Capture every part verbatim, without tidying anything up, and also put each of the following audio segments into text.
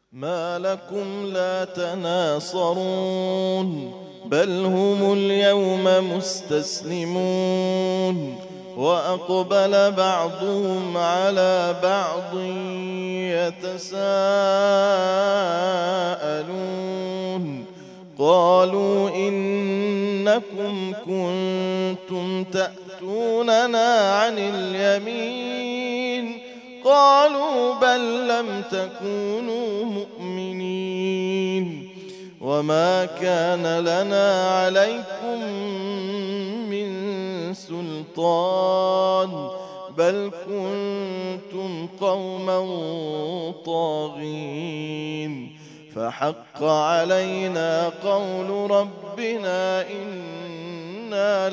ما لكم لا تناصرون بل هم اليوم مستسلمون وأقبل بعضهم على بعض يتساءلون قالوا إنكم كنتم تأتوننا عن اليمين قالوا بل لم تكونوا مؤمنين وما كان لنا عليكم من سلطان بل كنتم قوما طاغين فحق علينا قول ربنا إنا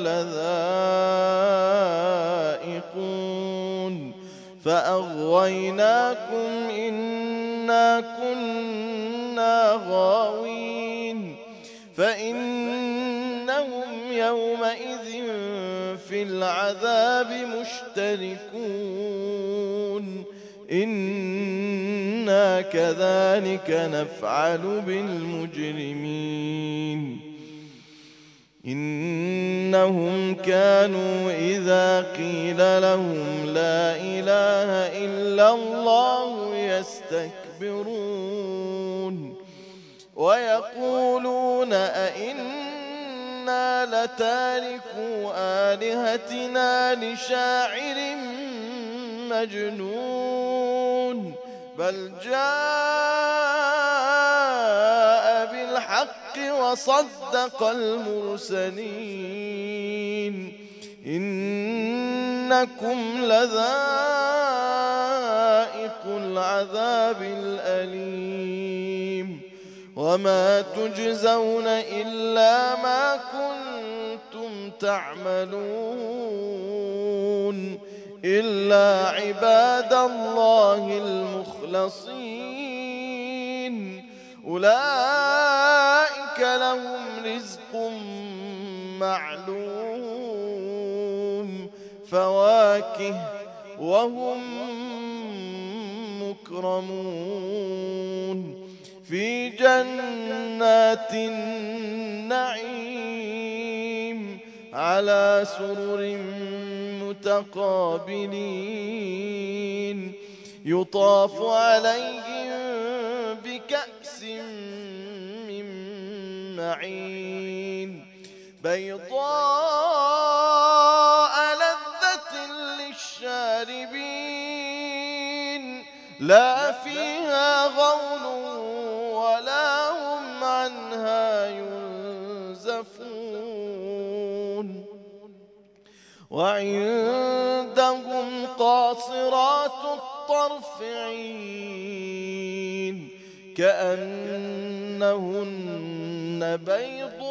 لذائقون فأغويناكم إنا كنا غاوين فإنهم يومئذ في العذاب مشتركون إنا كذلك نفعل بالمجرمين إنهم كانوا إذا قيل لهم لا إله إلا الله يستكبرون ويقولون أئنا لتاركو آلهتنا لشاعر مجنون بل جاء بالحق وصدق المرسلين إنكم لذائق العذاب الأليم وما تجزون إلا ما كنتم تعملون إلا عباد الله المخلصين أولئك لهم رزق معلوم فواكه وهم مكرمون في جنات النعيم على سرر متقابلين يطاف عليهم بكأس من معين بيضاء لذة للشاربين لا فيها غول ولا هم عنها ينزفون وعندهم قاصرات الطرف عين كأنهن بيض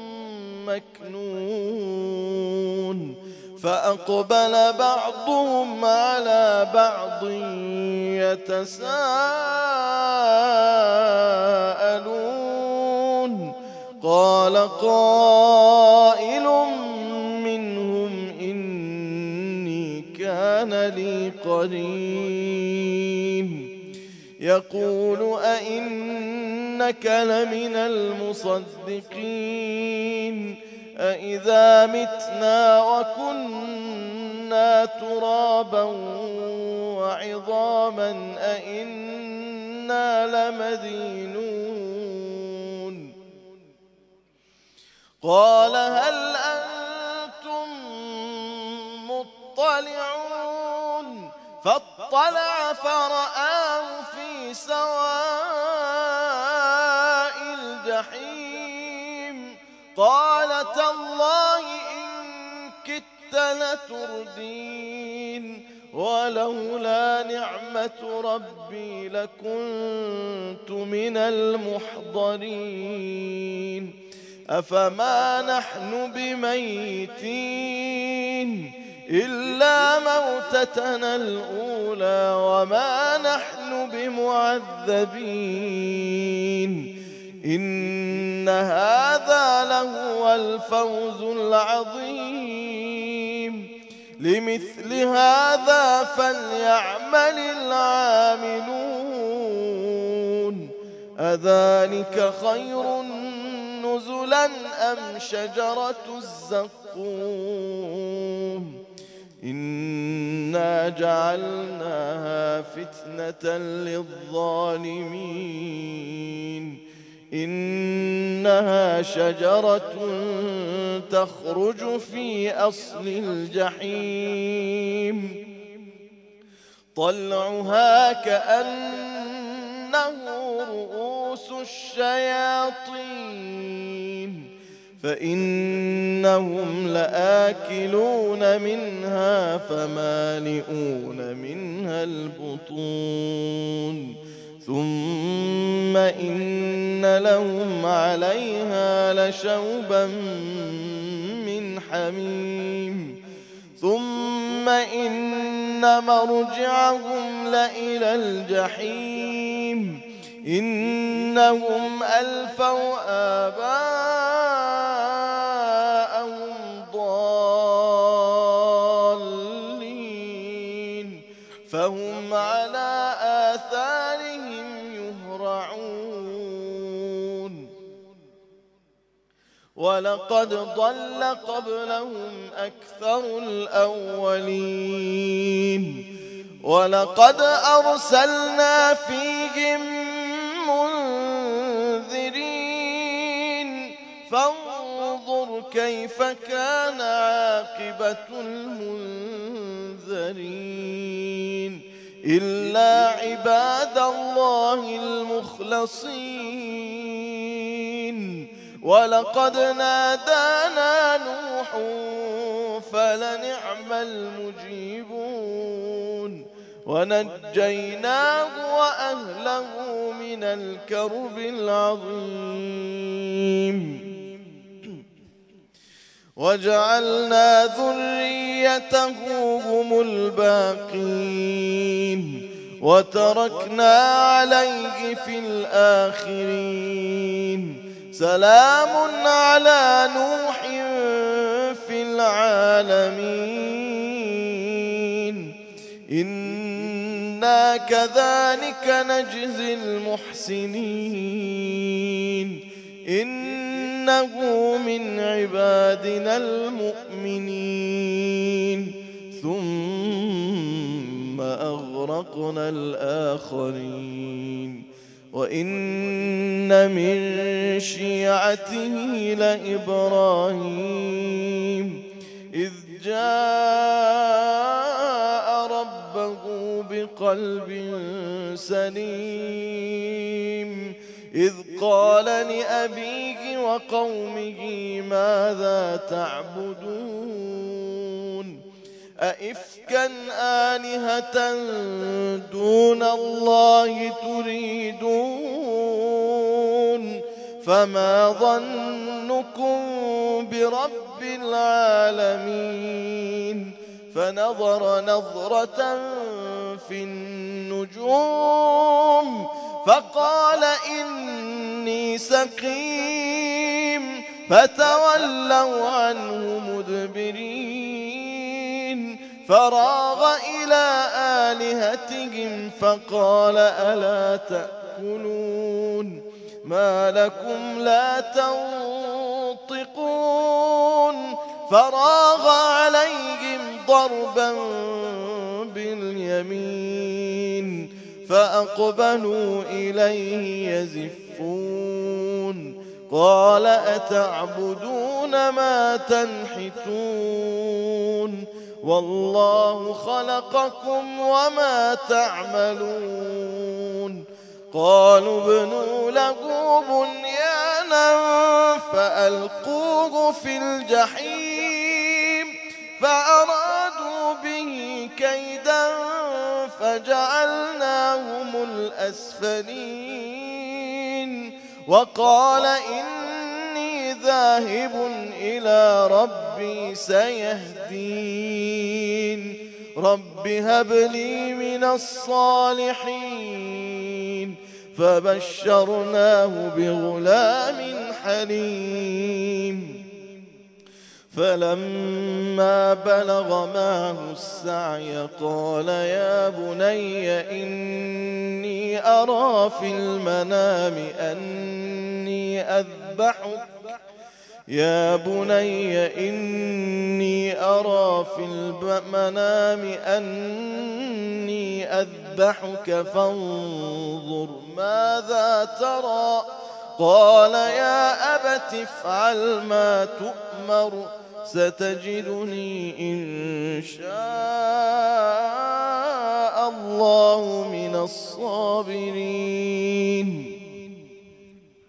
مكنون فأقبل بعضهم على بعض يتساءلون قال قائل منهم إني كان لي قرين يقول أئنك لمن المصدقين أإذا متنا وكنا ترابا وعظاما أئنا لمدينون قال هل أنتم مطلعون فاطلع فرآه في سواء الجحيم قال تالله إن كدت لتردين ولولا نعمة ربي لكنت من المحضرين أفما نحن بميتين إلا موتتنا الأولى وما نحن بمعذبين إن هذا لهو الفوز العظيم لمثل هذا فليعمل العاملون أذلك خير نزلا أم شجرة الزقوم إنا جعلناها فتنة للظالمين إنها شجرة تخرج في أصل الجحيم طلعها كأنه رؤوس الشياطين فإنهم لآكلون منها فمالئون منها البطون ثم إن لهم عليها لشوبا من حميم ثم إن مرجعهم لإلى الجحيم إنهم ألفوا آباءهم ضالين فهم على آثارهم يهرعون ولقد ضل قبلهم أكثر الأولين ولقد أرسلنا فيهم منذرين فانظر كيف كان عاقبة المنذرين إلا عباد الله المخلصين ولقد نادانا نوح فلنعم المجيبون ونجيناه وأهله من الكرب العظيم وجعلنا ذريته هم الباقين وتركنا عليه في الآخرين سلام على نوح في العالمين إنا كذلك نجزي المحسنين إنه من عبادنا المؤمنين ثم أغرقنا الآخرين وإن من شيعته لإبراهيم إذ جاء ربه بقلب سليم إذ قال لأبيه وقومه ماذا تعبدون أئفكا آلهة دون الله تريدون فما ظنكم برب العالمين فنظر نظرة في النجوم فقال إني سقيم فتولوا عنه مدبرين فراغ إلى آلهتهم فقال ألا تأكلون ما لكم لا تنطقون فراغ عليهم ضربا باليمين فأقبلوا إليه يزفون قال أتعبدون ما تنحتون والله خلقكم وما تعملون قالوا ابنوا له بنيانا فألقوه في الجحيم فأرادوا به كيدا فجعلناهم الأسفلين وقال إني ذاهب إلى ربي سيهدين رب هب لي من الصالحين فبشرناه بغلام حليم فلما بلغ معه السعي قال يا بني إني أرى في المنام أني أذبحك يا بني إني أرى في المنام أني أذبحك فانظر ماذا ترى قال يا أبت افعل ما تؤمر ستجدني إن شاء الله من الصابرين